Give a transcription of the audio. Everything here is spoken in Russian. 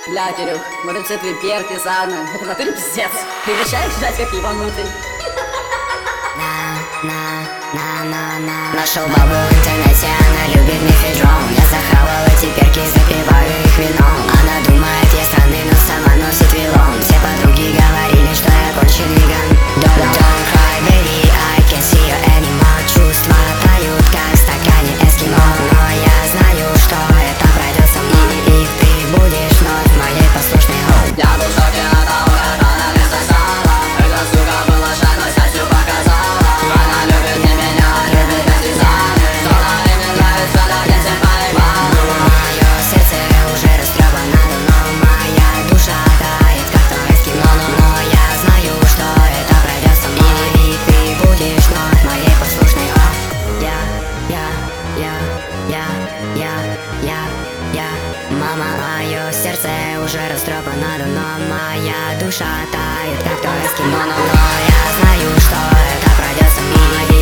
Бля, Кирюх, вот все твои перки, саны, это в натуре пиздец. Прекращаешь ждать, как ебанутый. Нашел бабу в интернете, она любит мифедрон. Я захавал эти перки, запиваю их вином. Она думает, я странный, но сама носит вилон. Все подруги говорили, что я конченый ган. Don't cry, baby, I can't see you anymore. Чувства тают, как в стакане эскимо. Но я знаю, что это пройдет со мной, и ты будешь вновь моей послушной хоу. Я был в шоке от того, как она мне сказала. Эта сука была шаг, но себя всю показала. Она любит не меня, любит эстизаны. Что на мне нравится, так я всем поебал. Мое сердце уже растрепано давно. Моя душа тает, как то эскимо. Но я знаю, что это пройдет со мной, и ты будешь вновь моей послушной хоу. Мама, мое сердце уже растрепано давно. Моя душа тает, как то эскимо. Но я знаю, что это пройдет со мной.